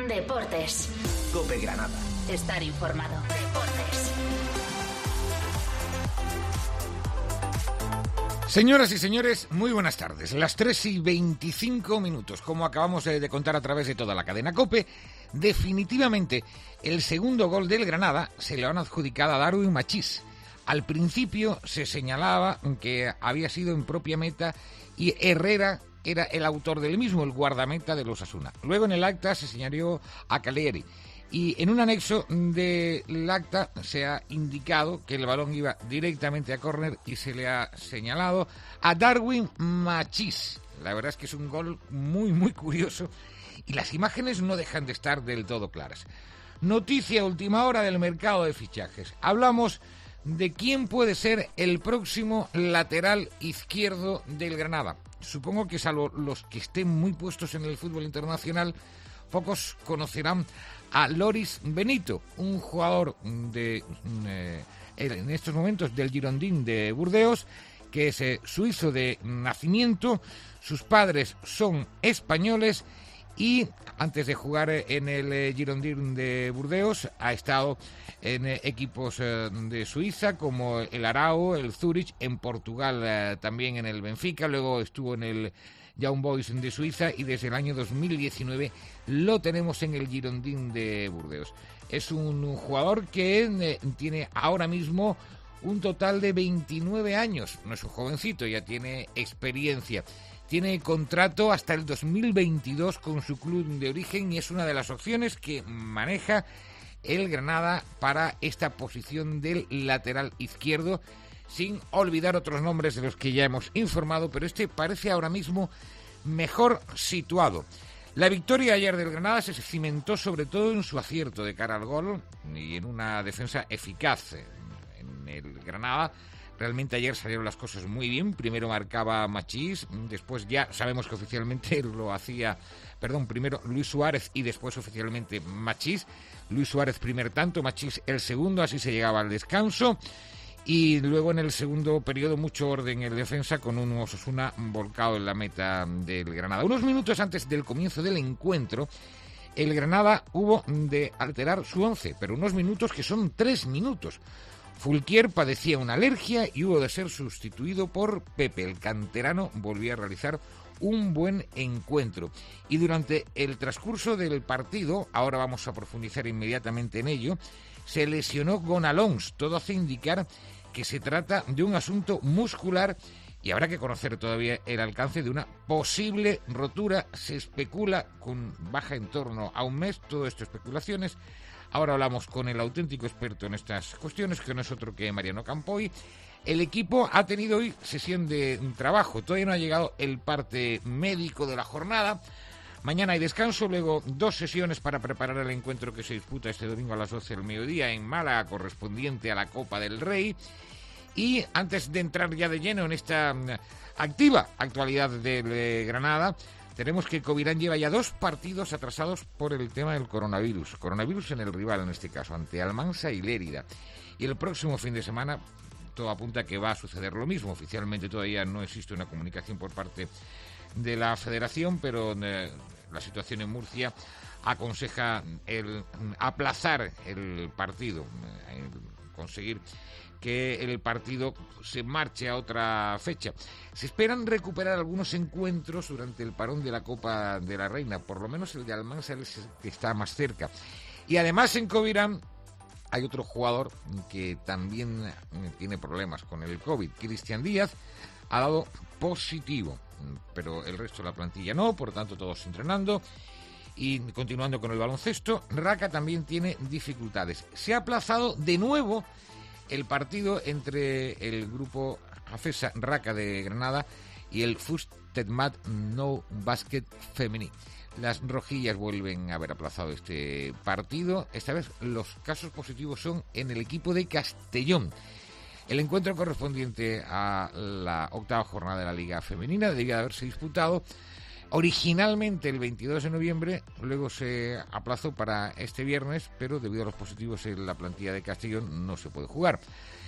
Deportes. COPE Granada. Estar informado. Deportes. Señoras y señores, muy buenas tardes. Las 3:25, como acabamos de contar a través de toda la cadena COPE, definitivamente el segundo gol del Granada se lo han adjudicado a Darwin Machís. Al principio se señalaba que había sido en propia meta y Herrera era el autor del mismo, el guardameta de los Osasuna. Luego en el acta se señaló a Caleri. Y en un anexo del acta se ha indicado que el balón iba directamente a córner y se le ha señalado a Darwin Machís. La verdad es que es un gol muy curioso y las imágenes no dejan de estar del todo claras. Noticia última hora del mercado de fichajes. Hablamos de quién puede ser el próximo lateral izquierdo del Granada. Supongo que salvo los que estén muy puestos en el fútbol internacional, pocos conocerán a Loris Benito, un jugador en estos momentos del Girondín de Burdeos, que es suizo de nacimiento. Sus padres son españoles y antes de jugar en el Girondín de Burdeos ha estado en equipos de Suiza como el Arao, el Zurich, en Portugal también en el Benfica, luego estuvo en el Young Boys de Suiza y desde el año 2019 lo tenemos en el Girondín de Burdeos. Es un jugador que tiene ahora mismo un total de 29 años, no es un jovencito, ya tiene experiencia. Tiene contrato hasta el 2022 con su club de origen y es una de las opciones que maneja el Granada para esta posición del lateral izquierdo, sin olvidar otros nombres de los que ya hemos informado, pero este parece ahora mismo mejor situado. La victoria ayer del Granada se cimentó sobre todo en su acierto de cara al gol y en una defensa eficaz en el Granada. Realmente ayer salieron las cosas muy bien. Primero marcaba Machís, después ya sabemos que oficialmente lo hacía, primero Luis Suárez y después oficialmente Machís. Luis Suárez primer tanto, Machís el segundo, así se llegaba al descanso. Y luego en el segundo periodo mucho orden en defensa con un Osasuna volcado en la meta del Granada. Unos minutos antes del comienzo del encuentro, el Granada hubo de alterar su once, pero unos minutos que son 3 minutos. Fulquier padecía una alergia y hubo de ser sustituido por Pepe. El canterano volvió a realizar un buen encuentro. Y durante el transcurso del partido, ahora vamos a profundizar inmediatamente en ello, se lesionó Gonalons. Todo hace indicar que se trata de un asunto muscular y habrá que conocer todavía el alcance de una posible rotura. Se especula con baja en torno a un mes, todo esto especulaciones. Ahora hablamos con el auténtico experto en estas cuestiones, que no es otro que Mariano Campoy. El equipo ha tenido hoy sesión de trabajo, todavía no ha llegado el parte médico de la jornada. Mañana hay descanso, luego 2 sesiones para preparar el encuentro que se disputa este domingo a las 12 del mediodía en Málaga, correspondiente a la Copa del Rey. Y antes de entrar ya de lleno en esta activa actualidad del Granada, tenemos que Covirán lleva ya 2 partidos atrasados por el tema del coronavirus. Coronavirus en el rival, en este caso, ante Almansa y Lérida. Y el próximo fin de semana todo apunta a que va a suceder lo mismo. Oficialmente todavía no existe una comunicación por parte de la Federación, pero la situación en Murcia aconseja el aplazar el partido, conseguir que el partido se marche a otra fecha. Se esperan recuperar algunos encuentros durante el parón de la Copa de la Reina, por lo menos el de Almansa es el que está más cerca. Y además en Covirán hay otro jugador que también tiene problemas con el COVID. Cristian Díaz ha dado positivo, pero el resto de la plantilla no, por tanto todos entrenando. Y continuando con el baloncesto, Raca también tiene dificultades. Se ha aplazado de nuevo el partido entre el grupo AFESA Raca de Granada y el Fustetmat No Basket Femení. Las rojillas vuelven a haber aplazado este partido. Esta vez los casos positivos son en el equipo de Castellón. El encuentro correspondiente a la 8ª jornada de la Liga Femenina debía de haberse disputado originalmente el 22 de noviembre, luego se aplazó para este viernes, pero debido a los positivos en la plantilla de Castellón no se puede jugar.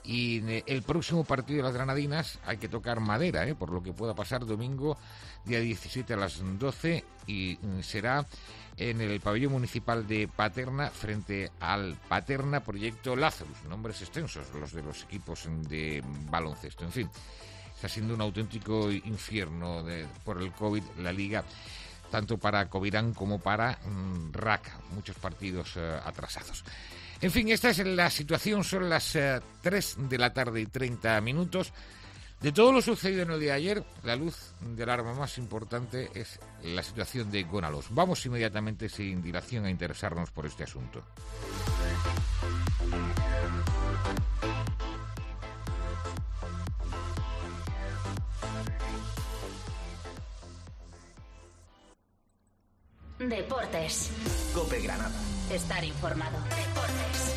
Y el próximo partido de las Granadinas hay que tocar madera, por lo que pueda pasar domingo, día 17 a las 12, y será en el pabellón municipal de Paterna, frente al Paterna Proyecto Lazarus, nombres extensos los de los equipos de baloncesto. En fin, está siendo un auténtico infierno por el COVID la Liga, tanto para Covirán como para Raca, muchos partidos atrasados. En fin, esta es la situación, son las 3 de la tarde y 30 minutos. De todo lo sucedido en el día de ayer, la luz del arma más importante es la situación de Gonalos. Vamos inmediatamente, sin dilación, a interesarnos por este asunto. Deportes. COPE Granada. Estar informado. Deportes.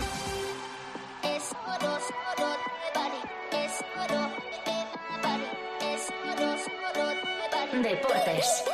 Deportes.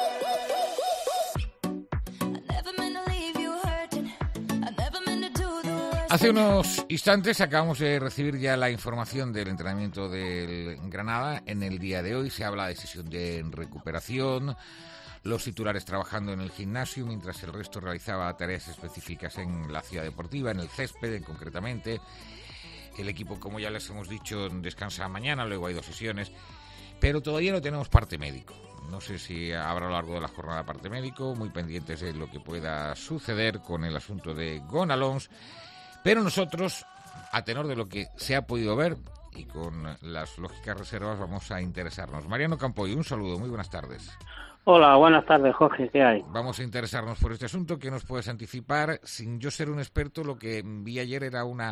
Hace unos instantes acabamos de recibir ya la información del entrenamiento del Granada. En el día de hoy se habla de sesión de recuperación, los titulares trabajando en el gimnasio, mientras el resto realizaba tareas específicas en la ciudad deportiva, en el césped concretamente. El equipo, como ya les hemos dicho, descansa mañana, luego hay 2 sesiones, pero todavía no tenemos parte médico. No sé si habrá a lo largo de la jornada parte médico, muy pendientes de lo que pueda suceder con el asunto de Gonalons, pero nosotros, a tenor de lo que se ha podido ver y con las lógicas reservas, vamos a interesarnos. Mariano Campoy, un saludo, muy buenas tardes. Hola, buenas tardes, Jorge, ¿qué hay? Vamos a interesarnos por este asunto. ¿Qué nos puedes anticipar? Sin yo ser un experto, lo que vi ayer era una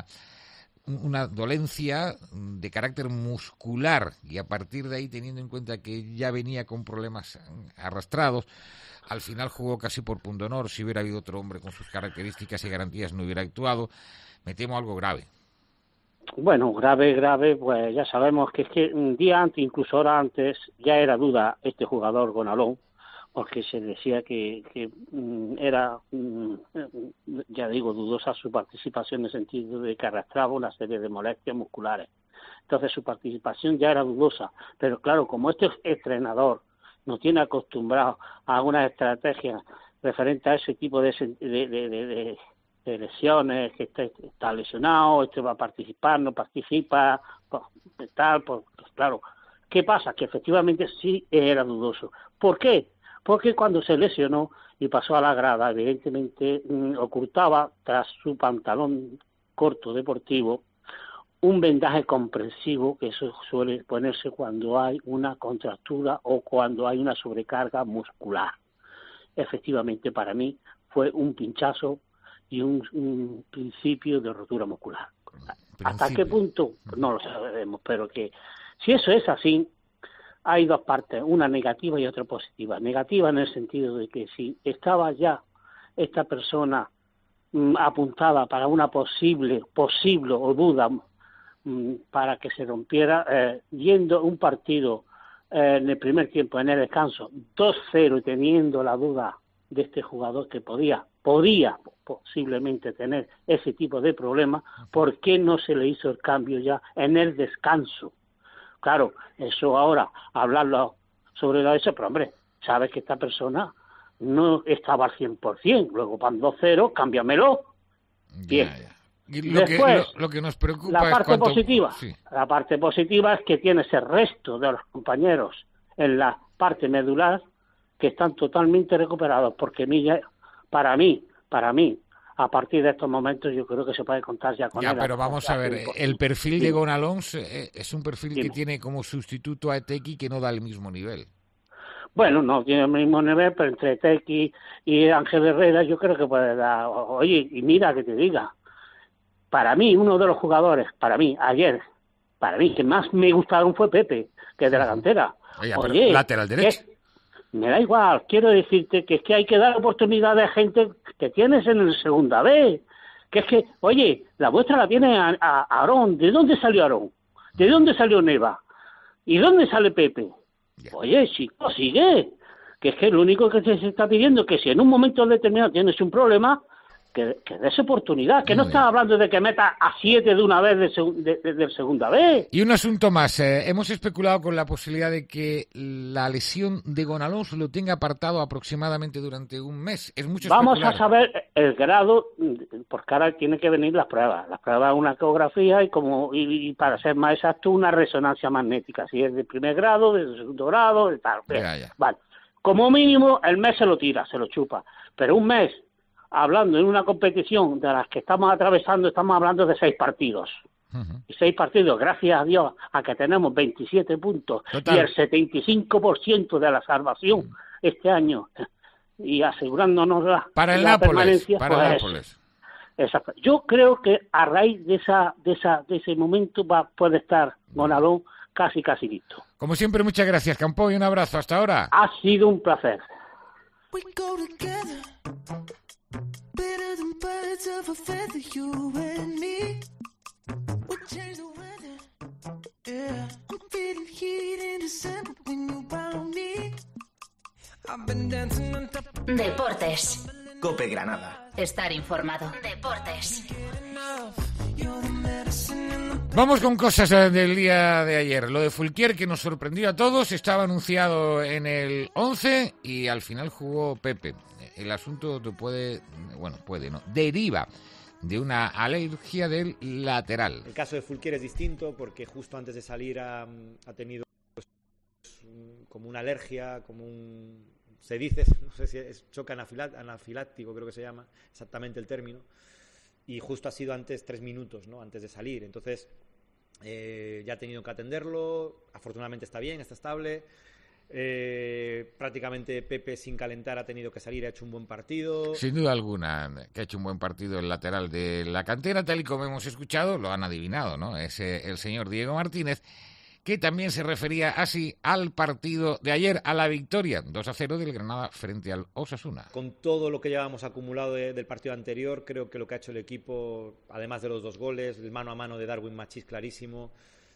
dolencia de carácter muscular, y a partir de ahí, teniendo en cuenta que ya venía con problemas arrastrados, al final jugó casi por pundonor. Si hubiera habido otro hombre con sus características y garantías, no hubiera actuado. Me temo algo grave. Bueno, grave, pues ya sabemos que es que un día antes, incluso hora antes, ya era duda este jugador Gonalón, porque se decía que era, ya digo, dudosa su participación en el sentido de que arrastraba una serie de molestias musculares. Entonces su participación ya era dudosa, pero claro, como este entrenador no tiene acostumbrado a algunas estrategias referentes a ese tipo de lesiones, que está lesionado, este va a participar, no participa, pues claro. ¿Qué pasa? Que efectivamente sí era dudoso. ¿Por qué? Porque cuando se lesionó y pasó a la grada, evidentemente ocultaba tras su pantalón corto deportivo un vendaje comprensivo, que eso suele ponerse cuando hay una contractura o cuando hay una sobrecarga muscular. Efectivamente, para mí fue un pinchazo y un principio de rotura muscular. ¿Hasta qué punto? No lo sabemos, pero que si eso es así, hay 2 partes, una negativa y otra positiva. Negativa en el sentido de que si estaba ya esta persona apuntada para una posible o duda para que se rompiera, yendo un partido en el primer tiempo, en el descanso, 2-0, y teniendo la duda de este jugador que podía posiblemente tener ese tipo de problemas, ¿por qué no se le hizo el cambio ya en el descanso? Claro, eso ahora, hablarlo sobre eso, pero hombre, sabes que esta persona no estaba al 100%, luego van 2-0, cámbiamelo. Bien. Ya. Y después, lo que nos preocupa la parte es positiva. Sí. La parte positiva es que tienes el resto de los compañeros en la parte medular que están totalmente recuperados, porque para mí, a partir de estos momentos yo creo que se puede contar ya con él. Ya, pero vamos a ver, el perfil de Gonalons es un perfil que tiene como sustituto a Etequi, que no da el mismo nivel. Bueno, no tiene el mismo nivel, pero entre Etequi y Ángel Herrera yo creo que puede dar. Oye, y mira que te diga, para mí, uno de los jugadores, ayer, que más me gustaron fue Pepe, que es de la cantera. Oye, lateral derecho. Me da igual, quiero decirte que es que hay que dar oportunidades a gente que tienes en el segunda B. Que es que, oye, la vuestra la tiene a Aarón. ¿De dónde salió Aarón? ¿De dónde salió Neva? ¿Y dónde sale Pepe? Ya. Oye, chico, sigue. Que es que lo único que se está pidiendo es que si en un momento determinado tienes un problema, que dé esa oportunidad, que no Muy estás bien. hablando de que meta a 7 de una vez de segunda vez. Y un asunto más, hemos especulado con la posibilidad de que la lesión de Gonalons lo tenga apartado aproximadamente durante un mes. Es mucho Vamos especular. a saber el grado, porque ahora tienen que venir las pruebas. Las pruebas una ecografía y para ser más exacto, una resonancia magnética. Si es de primer grado, de segundo grado, de tal. Ya. Vale. Como mínimo, el mes se lo tira, se lo chupa. Pero un mes, hablando en una competición de las que estamos atravesando, estamos hablando de 6 partidos. Ujú. Y 6 partidos, gracias a Dios, a que tenemos 27 puntos Total. y el 75% de la salvación este año, y asegurándonos Para el la Nápoles, permanencia, para el pues, Nápoles. exacto. Yo creo que a raíz de ese momento puede estar Gonalons casi listo. Como siempre, muchas gracias, Campo, y un abrazo. Hasta ahora. Ha sido un placer. We go together, better than birds of a feather, you and me. We change the weather, yeah. I'm feeling heat in December when you found me. I've been dancing on top of Deportes. Cope Granada. Estar informado. Deportes. you're the medicine in the Vamos con cosas del día de ayer. Lo de Fulquier, que nos sorprendió a todos, estaba anunciado en el 11 y al final jugó Pepe. El asunto deriva de una alergia del lateral. El caso de Fulquier es distinto porque justo antes de salir ha tenido como una alergia, se dice, no sé si es choque anafiláctico, creo que se llama exactamente el término, y justo ha sido antes 3 minutos, ¿no? Antes de salir. Entonces ya ha tenido que atenderlo, afortunadamente está bien, está estable. Prácticamente Pepe sin calentar ha tenido que salir, ha hecho un buen partido. Sin duda alguna que ha hecho un buen partido el lateral de la cantera, tal y como hemos escuchado, lo han adivinado, ¿no? Es el señor Diego Martínez, que también se refería así al partido de ayer, a la victoria 2-0 del Granada frente al Osasuna. Con todo lo que llevábamos acumulado del partido anterior, creo que lo que ha hecho el equipo, además de los 2 goles, el mano a mano de Darwin Machís clarísimo,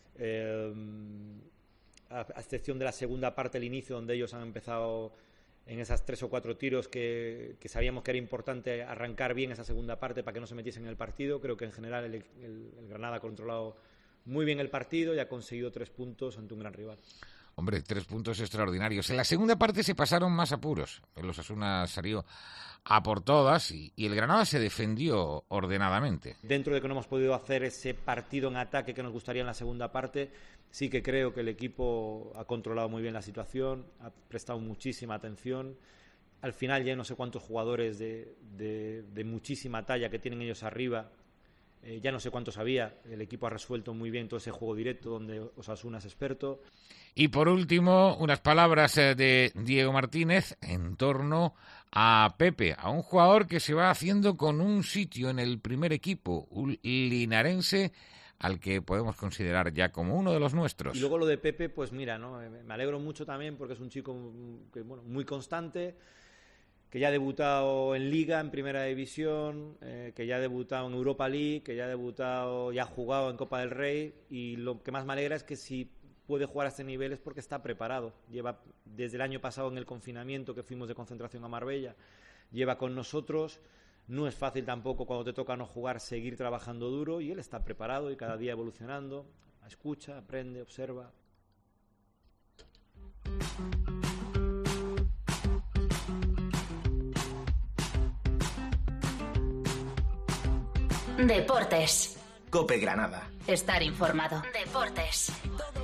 a excepción de la segunda parte, el inicio, donde ellos han empezado en esas 3 o 4 tiros que sabíamos que era importante arrancar bien esa segunda parte para que no se metiesen en el partido. Creo que en general el Granada ha controlado muy bien el partido y ha conseguido 3 puntos ante un gran rival. Hombre, 3 puntos extraordinarios. En la segunda parte se pasaron más apuros. El Osasuna salió a por todas y el Granada se defendió ordenadamente. Dentro de que no hemos podido hacer ese partido en ataque que nos gustaría en la segunda parte, sí que creo que el equipo ha controlado muy bien la situación, ha prestado muchísima atención. Al final ya no sé cuántos jugadores de muchísima talla que tienen ellos arriba, ya no sé cuántos había. El equipo ha resuelto muy bien todo ese juego directo donde Osasuna es experto. Y por último, unas palabras de Diego Martínez en torno a Pepe, a un jugador que se va haciendo con un sitio en el primer equipo, un linarense al que podemos considerar ya como uno de los nuestros. Y luego lo de Pepe, pues mira, ¿no? Me alegro mucho también porque es un chico que, muy constante, que ya ha debutado en Liga, en Primera División, que ya ha debutado en Europa League, que ya ha jugado en Copa del Rey, y lo que más me alegra es que si puede jugar a este nivel es porque está preparado. Lleva desde el año pasado en el confinamiento que fuimos de concentración a Marbella, lleva con nosotros. No es fácil tampoco cuando te toca no jugar seguir trabajando duro, y él está preparado y cada día evolucionando. Escucha, aprende, observa. Deportes. Cope Granada. Estar informado. Deportes.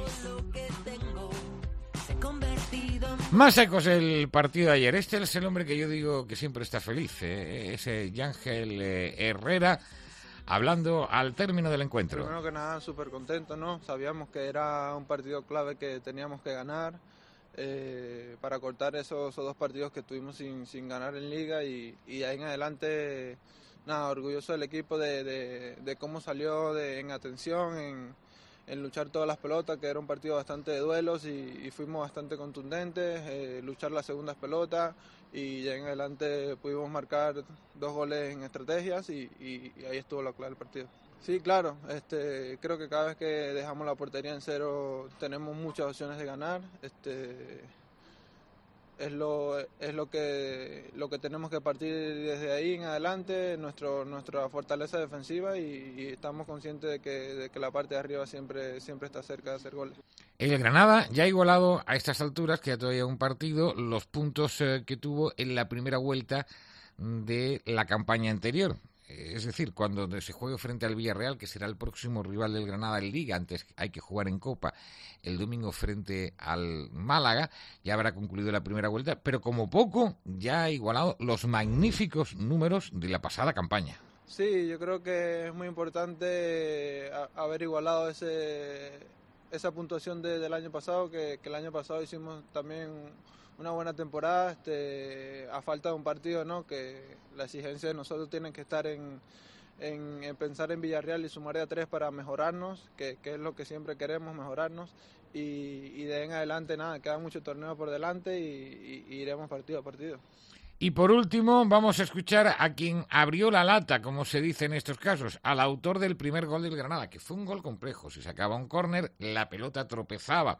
Más ecos el partido de ayer. Este es el hombre que yo digo que siempre está feliz, ese Yángel Herrera, hablando al término del encuentro. Primero que nada, súper contento, ¿no? Sabíamos que era un partido clave que teníamos que ganar para cortar esos 2 partidos que tuvimos sin ganar en Liga, y ahí en adelante, nada, orgulloso del equipo de cómo salió en atención, en luchar todas las pelotas, que era un partido bastante de duelos y fuimos bastante contundentes, luchar las segundas pelotas, y ya en adelante pudimos marcar 2 goles en estrategias y ahí estuvo la clave del partido. Sí, claro, creo que cada vez que dejamos la portería en cero tenemos muchas opciones de ganar. es lo que tenemos que partir desde ahí en adelante, nuestra fortaleza defensiva, y estamos conscientes de que la parte de arriba siempre está cerca de hacer goles. El Granada ya ha igualado a estas alturas, queda todavía un partido, los puntos que tuvo en la primera vuelta de la campaña anterior. Es decir, cuando se juegue frente al Villarreal, que será el próximo rival del Granada en Liga, antes hay que jugar en Copa el domingo frente al Málaga, ya habrá concluido la primera vuelta, pero como poco ya ha igualado los magníficos números de la pasada campaña. Sí, yo creo que es muy importante haber igualado esa puntuación del año pasado, que el año pasado hicimos también una buena temporada, a falta de un partido, ¿no? Que la exigencia de nosotros tiene que estar en pensar en Villarreal y sumar a 3 para mejorarnos, que es lo que siempre queremos, mejorarnos, y de ahí en adelante nada, queda mucho torneo por delante y iremos partido a partido. Y por último vamos a escuchar a quien abrió la lata, como se dice en estos casos, al autor del primer gol del Granada, que fue un gol complejo. Se sacaba un córner, la pelota tropezaba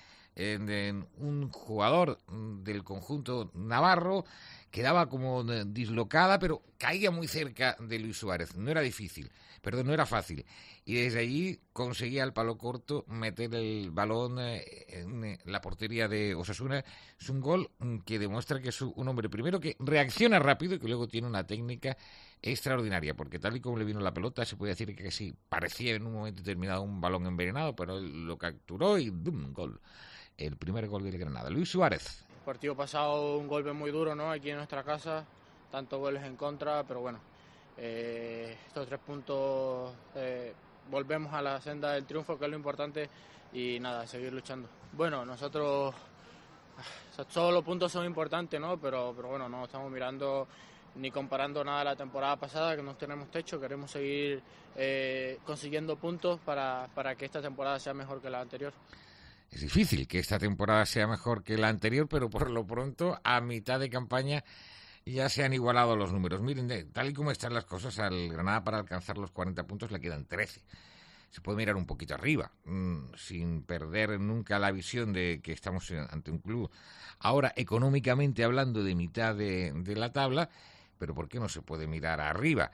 en un jugador del conjunto navarro, quedaba como dislocada, pero caía muy cerca de Luis Suárez. No era fácil. Y desde allí conseguía al palo corto meter el balón en la portería de Osasuna. Es un gol que demuestra que es un hombre, primero, que reacciona rápido y que luego tiene una técnica extraordinaria, porque tal y como le vino la pelota, se puede decir que sí, parecía en un momento determinado un balón envenenado, pero él lo capturó y ¡bum! Gol. El primer gol del Granada. Luis Suárez. El partido pasado un golpe muy duro, ¿no? Aquí en nuestra casa, tantos goles en contra, pero bueno, estos 3 puntos, volvemos a la senda del triunfo, que es lo importante, y nada, seguir luchando. Bueno, nosotros, todos los puntos son importantes, ¿no? Pero bueno, no estamos mirando ni comparando nada a la temporada pasada, que no tenemos techo, queremos seguir consiguiendo puntos para que esta temporada sea mejor que la anterior. Es difícil que esta temporada sea mejor que la anterior, pero por lo pronto, a mitad de campaña, ya se han igualado los números. Miren, tal y como están las cosas, al Granada para alcanzar los 40 puntos le quedan 13. Se puede mirar un poquito arriba, sin perder nunca la visión de que estamos ante un club ahora económicamente hablando de mitad de la tabla, pero ¿por qué no se puede mirar arriba?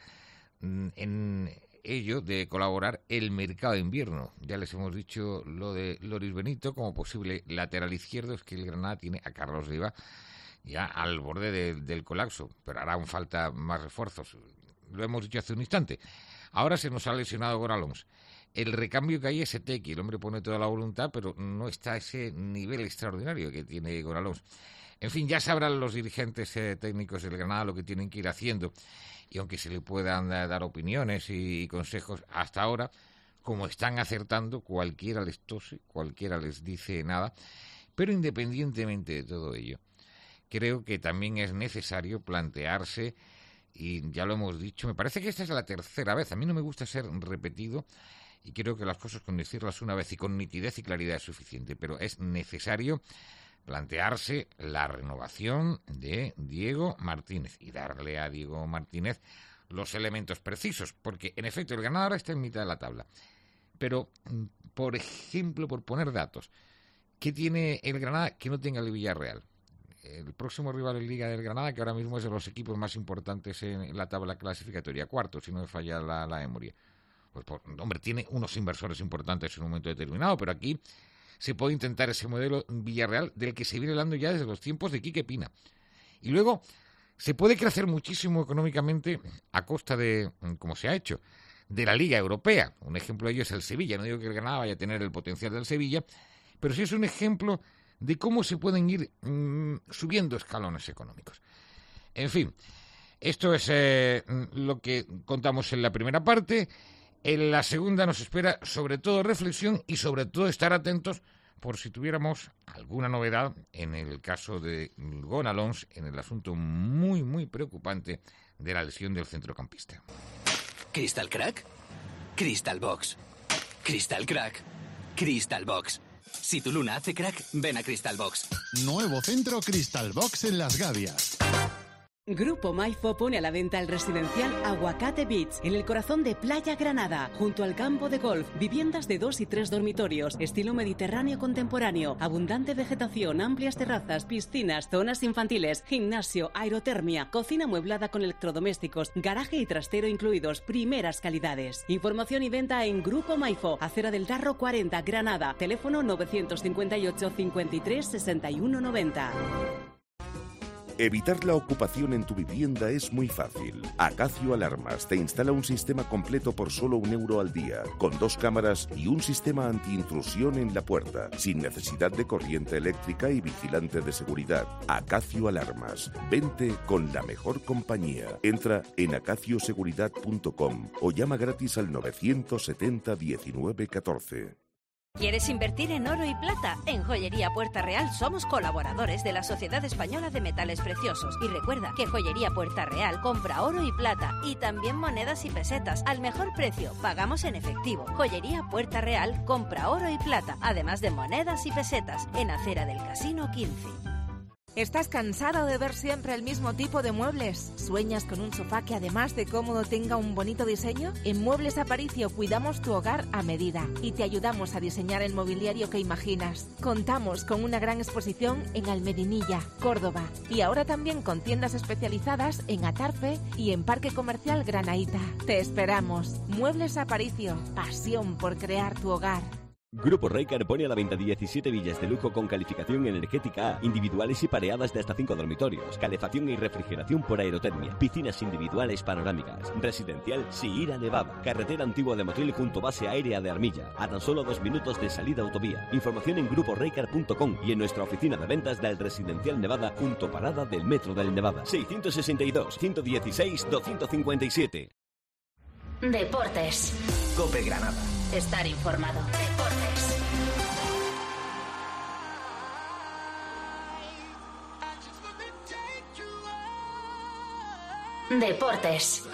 En ello de colaborar el mercado de invierno. Ya les hemos dicho lo de Loris Benito como posible lateral izquierdo. Es que el Granada tiene a Carlos Riva ya al borde del colapso, pero harán falta más refuerzos. Lo hemos dicho hace un instante. Ahora se nos ha lesionado Goralons. El recambio que hay es Etequi. El hombre pone toda la voluntad, pero no está a ese nivel extraordinario que tiene Goralons. En fin, ya sabrán los dirigentes técnicos del Granada lo que tienen que ir haciendo. Y aunque se le puedan dar opiniones y consejos hasta ahora, como están acertando, cualquiera les tose, cualquiera les dice nada. Pero independientemente de todo ello, creo que también es necesario plantearse, y ya lo hemos dicho, me parece que esta es la tercera vez, a mí no me gusta ser repetido, y creo que las cosas con decirlas una vez y con nitidez y claridad es suficiente, pero es necesario plantearse la renovación de Diego Martínez y darle a Diego Martínez los elementos precisos, porque en efecto el Granada ahora está en mitad de la tabla, pero por ejemplo, por poner datos, ¿qué tiene el Granada que no tenga el Villarreal? El próximo rival en Liga del Granada, que ahora mismo es de los equipos más importantes en la tabla clasificatoria, cuarto, si no me falla la memoria. Pues, hombre, tiene unos inversores importantes en un momento determinado, pero aquí se puede intentar ese modelo Villarreal del que se viene hablando ya desde los tiempos de Quique Pina. Y luego se puede crecer muchísimo económicamente a costa de, como se ha hecho, de la Liga Europea. Un ejemplo de ello es el Sevilla. No digo que el Granada vaya a tener el potencial del Sevilla, pero sí es un ejemplo de cómo se pueden ir subiendo escalones económicos. En fin, esto es lo que contamos en la primera parte. En la segunda nos espera sobre todo reflexión y sobre todo estar atentos por si tuviéramos alguna novedad en el caso de Gonalons, en el asunto muy, muy preocupante de la lesión del centrocampista. ¿Crystal Crack? Crystal Box. Crystal Crack. Crystal Box. Si tu luna hace crack, ven a Crystal Box. Nuevo centro Crystal Box en Las Gavias. Grupo Maifo pone a la venta el residencial Aguacate Beach, en el corazón de Playa Granada, junto al campo de golf, viviendas de 2 y 3 dormitorios, estilo mediterráneo contemporáneo, abundante vegetación, amplias terrazas, piscinas, zonas infantiles, gimnasio, aerotermia, cocina amueblada con electrodomésticos, garaje y trastero incluidos, primeras calidades. Información y venta en Grupo Maifo, Acera del Tarro 40, Granada, teléfono 958 53 61 90. Evitar la ocupación en tu vivienda es muy fácil. Acacio Alarmas te instala un sistema completo por solo €1 al día, con 2 cámaras y un sistema antiintrusión en la puerta, sin necesidad de corriente eléctrica y vigilante de seguridad. Acacio Alarmas. Vente con la mejor compañía. Entra en acacioseguridad.com o llama gratis al 970 19 14. ¿Quieres invertir en oro y plata? En Joyería Puerta Real somos colaboradores de la Sociedad Española de Metales Preciosos. Y recuerda que Joyería Puerta Real compra oro y plata y también monedas y pesetas al mejor precio. Pagamos en efectivo. Joyería Puerta Real compra oro y plata, además de monedas y pesetas, en Acera del Casino 15. ¿Estás cansado de ver siempre el mismo tipo de muebles? ¿Sueñas con un sofá que además de cómodo tenga un bonito diseño? En Muebles Aparicio cuidamos tu hogar a medida y te ayudamos a diseñar el mobiliario que imaginas. Contamos con una gran exposición en Almedinilla, Córdoba, y ahora también con tiendas especializadas en Atarfe y en Parque Comercial Granaíta. Te esperamos. Muebles Aparicio, pasión por crear tu hogar. Grupo Reycar pone a la venta 17 villas de lujo con calificación energética A, individuales y pareadas de hasta 5 dormitorios, calefacción y refrigeración por aerotermia, piscinas individuales panorámicas, residencial Sihira Nevada, carretera antigua de Motril junto base aérea de Armilla, a tan solo 2 minutos de salida autovía. Información en gruporeycar.com y en nuestra oficina de ventas del Residencial Nevada junto parada del Metro del Nevada. 662 116 257. Deportes. COPE Granada. Estar informado. Deportes. Deportes.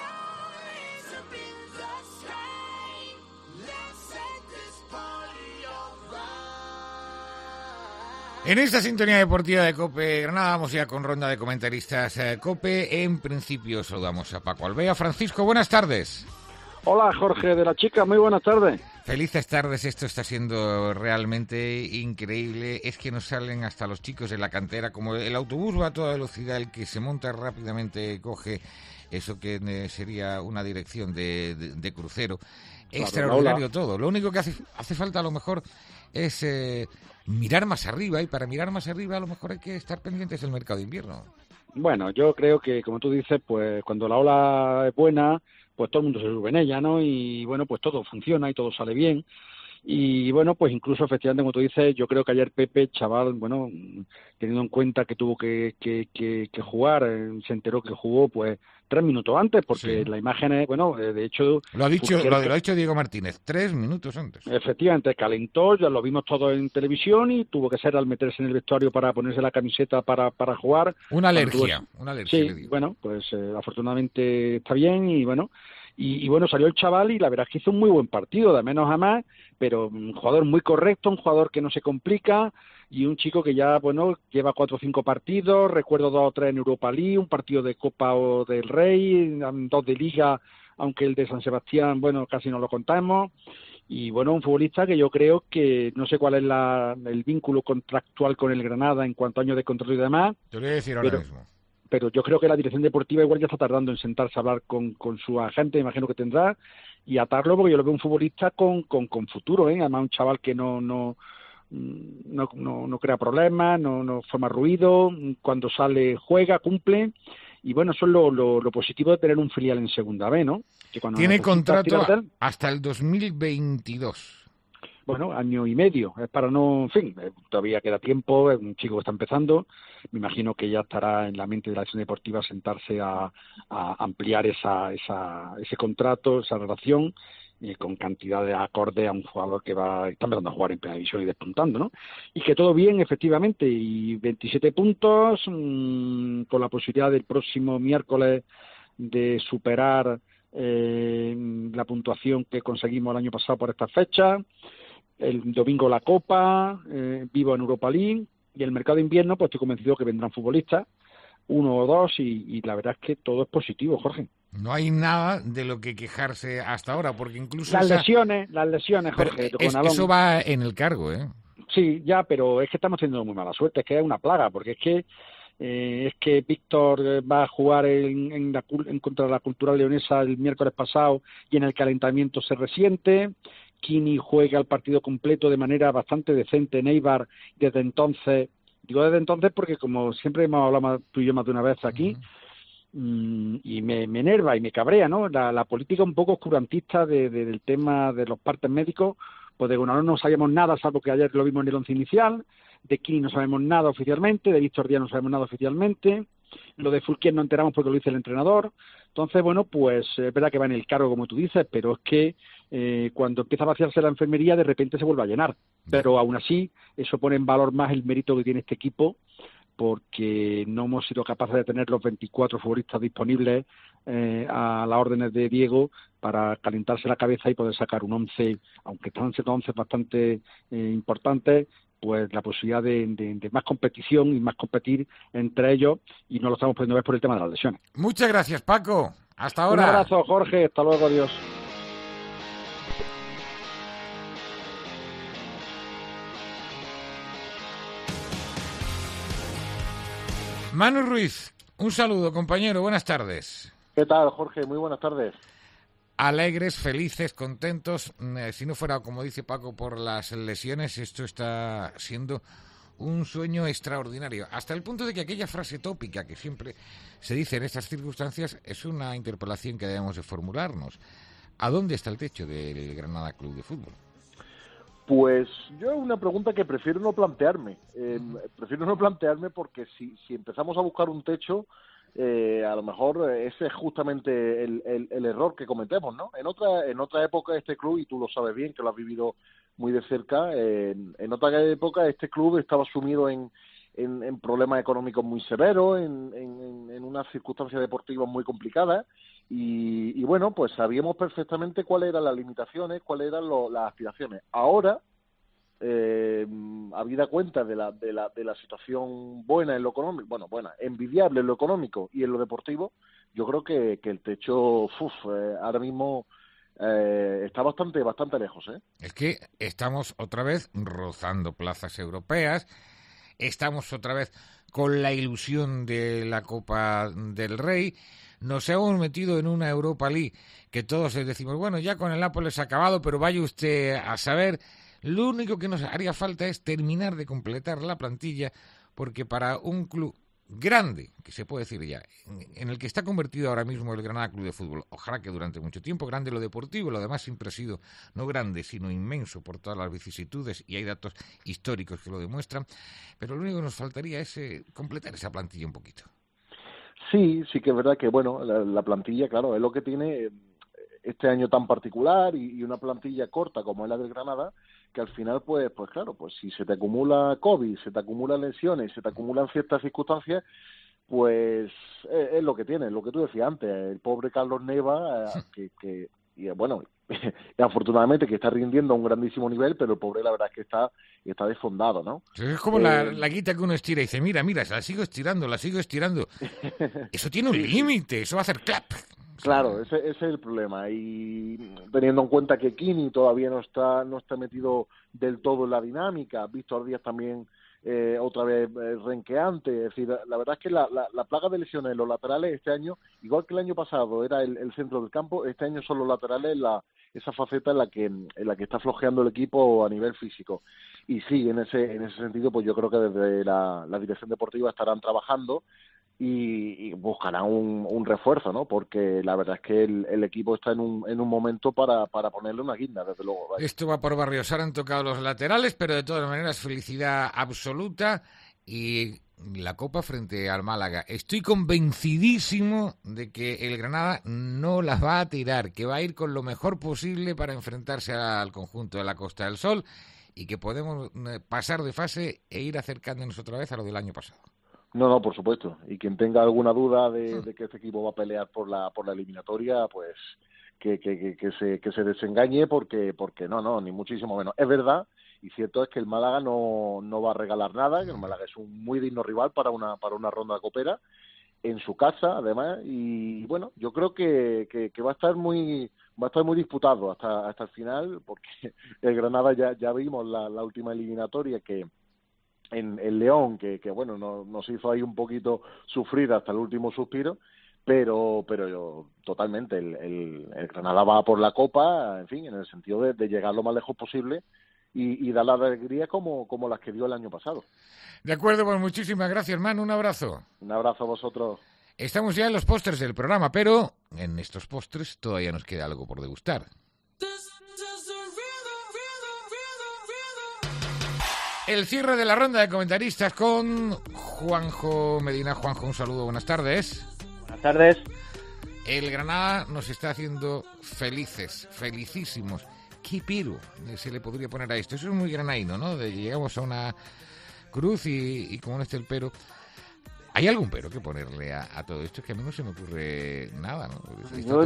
En esta sintonía deportiva de COPE Granada vamos ya con ronda de comentaristas COPE. En principio saludamos a Paco Alvea. Francisco, buenas tardes. Hola, Jorge de la Chica, muy buenas tardes. Felices tardes, esto está siendo realmente increíble. Es que nos salen hasta los chicos de la cantera, como el autobús va a toda velocidad, el que se monta rápidamente coge eso que sería una dirección de crucero. Claro, extraordinario todo. Lo único que hace falta a lo mejor es mirar más arriba, y para mirar más arriba a lo mejor hay que estar pendientes del mercado de invierno. Bueno, yo creo que, como tú dices, pues cuando la ola es buena, pues todo el mundo se sube en ella, ¿no? Y bueno, pues todo funciona y todo sale bien. Y bueno, pues incluso efectivamente, como tú dices, yo creo que ayer Pepe, chaval, bueno, teniendo en cuenta que tuvo que jugar, se enteró que jugó pues 3 minutos antes, porque sí. La imagen es, bueno, de hecho... Lo ha dicho Diego Martínez, 3 minutos antes. Efectivamente, calentó, ya lo vimos todo en televisión y tuvo que ser al meterse en el vestuario para ponerse la camiseta para jugar. Una alergia. Sí, bueno, pues afortunadamente está bien y bueno... Y bueno, salió el chaval y la verdad es que hizo un muy buen partido, de menos a más, pero un jugador muy correcto, un jugador que no se complica y un chico que ya, bueno, lleva 4 o 5 partidos, recuerdo 2 o 3 en Europa League, un partido de Copa o del Rey, 2 de Liga, aunque el de San Sebastián, bueno, casi no lo contamos. Y bueno, un futbolista que yo creo que no sé cuál es el vínculo contractual con el Granada en cuanto a años de contrato y demás. Te lo voy a decir ahora mismo. Pero yo creo que la dirección deportiva igual ya está tardando en sentarse a hablar con su agente, imagino que tendrá, y atarlo, porque yo lo veo un futbolista con futuro, además un chaval que no crea problemas, no forma ruido, cuando sale juega, cumple, y bueno, eso es lo positivo de tener un filial en Segunda B, ¿no? Que tiene contrato hasta el 2022. Bueno, año y medio, es para no, en fin, todavía queda tiempo, es un chico que está empezando, me imagino que ya estará en la mente de la dirección deportiva sentarse a ampliar ese contrato, esa relación, con cantidad de acorde a un jugador que está empezando a jugar en primera división y despuntando, ¿no? Y que todo bien, efectivamente, y 27 puntos, con la posibilidad del próximo miércoles de superar la puntuación que conseguimos el año pasado por esta fecha. El domingo la Copa, vivo en Europa League, y el mercado de invierno, pues estoy convencido que vendrán futbolistas, uno o dos y la verdad es que todo es positivo, Jorge. No hay nada de lo que quejarse hasta ahora, porque incluso... Las lesiones, Jorge. Eso va en el cargo, ¿eh? Sí, ya, pero es que estamos teniendo muy mala suerte, es que es una plaga, porque es que Víctor va a jugar en contra de la Cultural Leonesa el miércoles pasado y en el calentamiento se resiente. Kini juega el partido completo de manera bastante decente en Eibar desde entonces. Digo desde entonces porque como siempre hemos hablado tú y yo más de una vez aquí, y me enerva y me cabrea, ¿no? La política un poco oscurantista del tema de los partes médicos. Pues de Gonalón no sabíamos nada, salvo que ayer lo vimos en el once inicial. De Kini no sabemos nada oficialmente, de Víctor Díaz no sabemos nada oficialmente. Lo de Fulquier no enteramos porque lo dice el entrenador. Entonces, bueno, pues es verdad que va en el cargo, como tú dices, pero es que cuando empieza a vaciarse la enfermería, de repente se vuelve a llenar. Pero aún así, eso pone en valor más el mérito que tiene este equipo, porque no hemos sido capaces de tener los 24 futbolistas disponibles a las órdenes de Diego para calentarse la cabeza y poder sacar un 11, aunque están siendo 11 bastante importantes, pues la posibilidad de más competición y más competir entre ellos, y no lo estamos pudiendo ver por el tema de las lesiones. Muchas gracias, Paco. Hasta ahora. Un abrazo, Jorge. Hasta luego, adiós. Manu Ruiz, un saludo, compañero, buenas tardes. ¿Qué tal, Jorge? Muy buenas tardes. Alegres, felices, contentos. Si no fuera, como dice Paco, por las lesiones, esto está siendo un sueño extraordinario. Hasta el punto de que aquella frase tópica que siempre se dice en estas circunstancias es una interpelación que debemos de formularnos. ¿A dónde está el techo del Granada Club de Fútbol? Pues yo es una pregunta que prefiero no plantearme. Prefiero no plantearme porque si empezamos a buscar un techo, a lo mejor ese es justamente el error que cometemos, ¿no? En otra época este club, y tú lo sabes bien, que lo has vivido muy de cerca, en otra época este club estaba sumido en problemas económicos muy severos, en unas circunstancias deportivas muy complicadas, y bueno, pues sabíamos perfectamente cuáles eran las limitaciones, cuáles eran las aspiraciones. Ahora, habida cuenta de la situación buena en lo económico, envidiable en lo económico y en lo deportivo, yo creo que el techo ahora mismo está bastante lejos, ¿eh? Es que estamos otra vez rozando plazas europeas, estamos otra vez con la ilusión de la Copa del Rey, nos hemos metido en una Europa League que todos decimos, bueno, ya con el Nápoles ha acabado, pero vaya usted a saber. Lo único que nos haría falta es terminar de completar la plantilla, porque para un club grande, que se puede decir ya, en el que está convertido ahora mismo el Granada Club de Fútbol, ojalá que durante mucho tiempo, grande lo deportivo, lo demás siempre ha sido no grande, sino inmenso por todas las vicisitudes, y hay datos históricos que lo demuestran, pero lo único que nos faltaría es completar esa plantilla un poquito. Sí que es verdad que, bueno, la plantilla, claro, es lo que tiene este año tan particular y una plantilla corta como es la del Granada, que al final, pues claro, pues si se te acumula COVID, se te acumulan lesiones, se te acumulan ciertas circunstancias, pues es lo que tiene, lo que tú decías antes, el pobre Carlos Neva, que y bueno, y afortunadamente que está rindiendo a un grandísimo nivel, pero el pobre la verdad es que está desfondado, ¿no? Es como la guita que uno estira y dice, mira, la sigo estirando. Eso tiene un límite, eso va a hacer clap. Claro, ese es el problema, y teniendo en cuenta que Kini todavía no está metido del todo en la dinámica, Víctor Díaz también otra vez renqueante, es decir, la verdad es que la plaga de lesiones en los laterales este año, igual que el año pasado era el centro del campo, este año son los laterales esa faceta en la que está flojeando el equipo a nivel físico. Y sí, en ese sentido, pues yo creo que desde la dirección deportiva estarán trabajando y buscarán un refuerzo, ¿no? Porque la verdad es que el equipo está en un momento para ponerle una guinda, desde luego. Vaya. Esto va por barrios, ahora han tocado los laterales, pero de todas maneras felicidad absoluta y la Copa frente al Málaga. Estoy convencidísimo de que el Granada no la va a tirar, que va a ir con lo mejor posible para enfrentarse al conjunto de la Costa del Sol y que podemos pasar de fase e ir acercándonos otra vez a lo del año pasado. No, por supuesto. Y quien tenga alguna duda de que este equipo va a pelear por la eliminatoria, pues que se desengañe porque no, ni muchísimo menos. Es verdad, y cierto es que el Málaga no va a regalar nada, que el Málaga es un muy digno rival para una ronda copera, en su casa, además, y bueno, yo creo que va a estar muy disputado hasta el final, porque el Granada ya vimos la última eliminatoria que en el León, que bueno, nos hizo ahí un poquito sufrir hasta el último suspiro, pero yo, totalmente, el Granada va por la Copa, en fin, en el sentido de llegar lo más lejos posible y dar la alegría como las que dio el año pasado. De acuerdo, pues muchísimas gracias, hermano. Un abrazo. Un abrazo a vosotros. Estamos ya en los postres del programa, pero en estos postres todavía nos queda algo por degustar. El cierre de la ronda de comentaristas con Juanjo Medina. Juanjo, un saludo, buenas tardes. Buenas tardes. El Granada nos está haciendo felices, felicísimos. ¿Qué pero se le podría poner a esto? Eso es muy granaíno, ¿no? Llegamos a una cruz y como no está el pero. ¿Hay algún pero que ponerle a todo esto? Es que a mí no se me ocurre nada, ¿no? Yo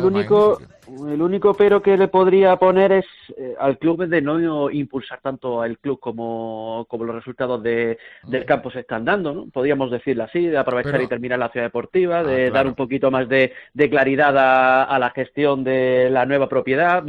el único pero que le podría poner es al club de no impulsar tanto al club como los resultados del campo se están dando, ¿no? Podríamos decirlo así, de aprovechar y terminar la ciudad deportiva, de dar un poquito más de claridad a la gestión de la nueva propiedad,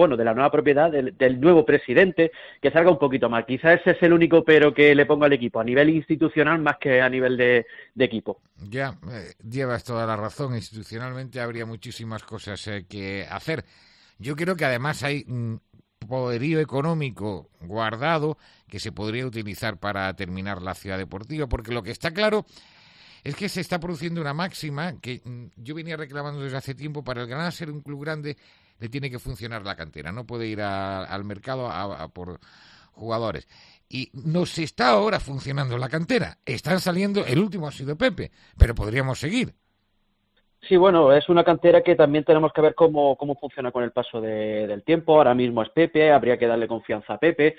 del nuevo presidente, que salga un poquito más. Quizás ese es el único pero que le pongo al equipo, a nivel institucional más que a nivel de equipo. Ya, llevas toda la razón. Institucionalmente habría muchísimas cosas que hacer. Yo creo que además hay un poderío económico guardado que se podría utilizar para terminar la ciudad deportiva, porque lo que está claro es que se está produciendo una máxima que yo venía reclamando desde hace tiempo. Para el Granada ser un club grande le tiene que funcionar la cantera, no puede ir al mercado a por jugadores. Y nos está ahora funcionando la cantera. Están saliendo, el último ha sido Pepe, pero podríamos seguir. Sí, bueno, es una cantera que también tenemos que ver cómo funciona con el paso del tiempo. Ahora mismo es Pepe, habría que darle confianza a Pepe.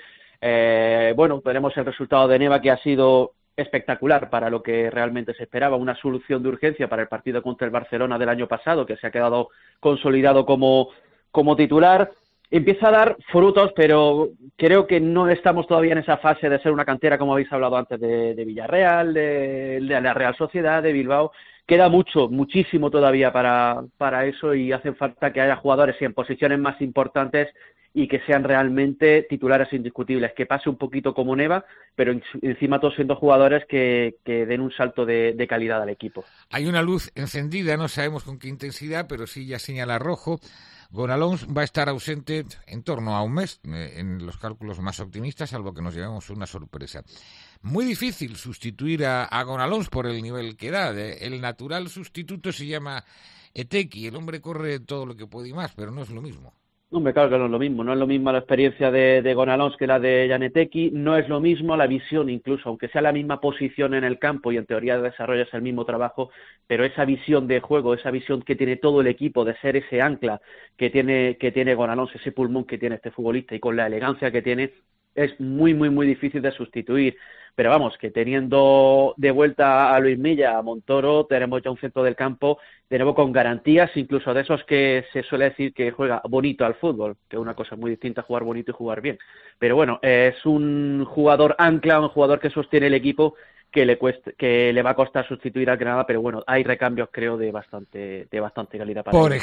Bueno, tenemos el resultado de Neva, que ha sido espectacular para lo que realmente se esperaba, una solución de urgencia para el partido contra el Barcelona del año pasado, que se ha quedado consolidado como titular. Empieza a dar frutos, pero creo que no estamos todavía en esa fase de ser una cantera, como habéis hablado antes, de Villarreal, de la Real Sociedad, de Bilbao. Queda muchísimo todavía para eso, y hace falta que haya jugadores en posiciones más importantes y que sean realmente titulares indiscutibles, que pase un poquito como Neva, pero encima todos siendo jugadores que den un salto de calidad al equipo. Hay una luz encendida, no sabemos con qué intensidad, pero sí ya señala rojo. Gonalons va a estar ausente en torno a un mes, en los cálculos más optimistas, salvo que nos llevemos una sorpresa. Muy difícil sustituir a Gonalons por el nivel que da. El natural sustituto se llama Eteki. El hombre corre todo lo que puede y más, pero no es lo mismo. Hombre, claro que no es lo mismo. No es lo mismo la experiencia de Gonalons que la de Jan Eteki. No es lo mismo la visión, incluso, aunque sea la misma posición en el campo y en teoría desarrollas el mismo trabajo, pero esa visión de juego, esa visión que tiene todo el equipo de ser ese ancla que tiene Gonalons, ese pulmón que tiene este futbolista y con la elegancia que tiene, es muy, muy, muy difícil de sustituir. Pero vamos, que teniendo de vuelta a Luis Milla, a Montoro, tenemos ya un centro del campo, tenemos con garantías, incluso de esos que se suele decir que juega bonito al fútbol, que es una cosa muy distinta jugar bonito y jugar bien. Pero bueno, es un jugador ancla, un jugador que sostiene el equipo, que le va a costar sustituir al Granada, pero bueno, hay recambios, creo, de bastante calidad para Por él.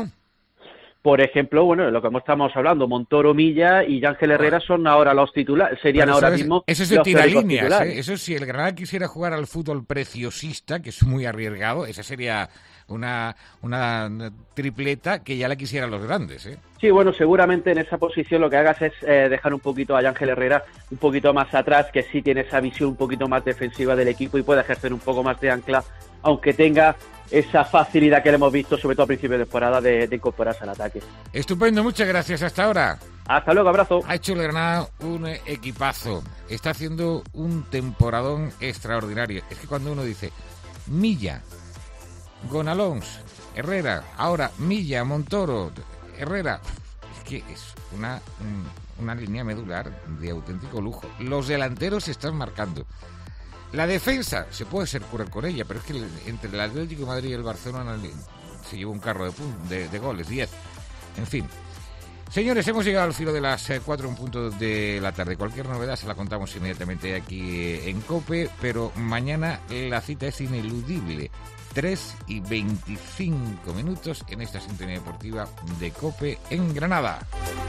ejemplo, bueno, lo que estamos hablando, Montoro, Milla y Ángel Herrera son ahora los titulares, serían ahora mismo eso es de tiralíneas, ¿eh? Eso, si el Granada quisiera jugar al fútbol preciosista, que es muy arriesgado, esa sería una tripleta que ya la quisieran los grandes, ¿eh? Sí, bueno, seguramente en esa posición lo que hagas es dejar un poquito a Ángel Herrera un poquito más atrás, que sí tiene esa visión un poquito más defensiva del equipo y puede ejercer un poco más de ancla, aunque tenga esa facilidad que le hemos visto, sobre todo a principio de temporada, de incorporarse al ataque. Estupendo, muchas gracias, hasta ahora. Hasta luego, abrazo. Ha hecho el Granada un equipazo, está haciendo un temporadón extraordinario. Es que cuando uno dice Milla, Gonalons, Herrera, ahora Milla, Montoro, Herrera, es que es una línea medular de auténtico lujo. Los delanteros se están marcando. La defensa, se puede ser cura con ella, pero es que entre el Atlético de Madrid y el Barcelona se llevó un carro de goles, 10. En fin. Señores, hemos llegado al filo de las 4 en punto de la tarde. Cualquier novedad se la contamos inmediatamente aquí en COPE, pero mañana la cita es ineludible. 3:25 en esta sintonía deportiva de COPE en Granada.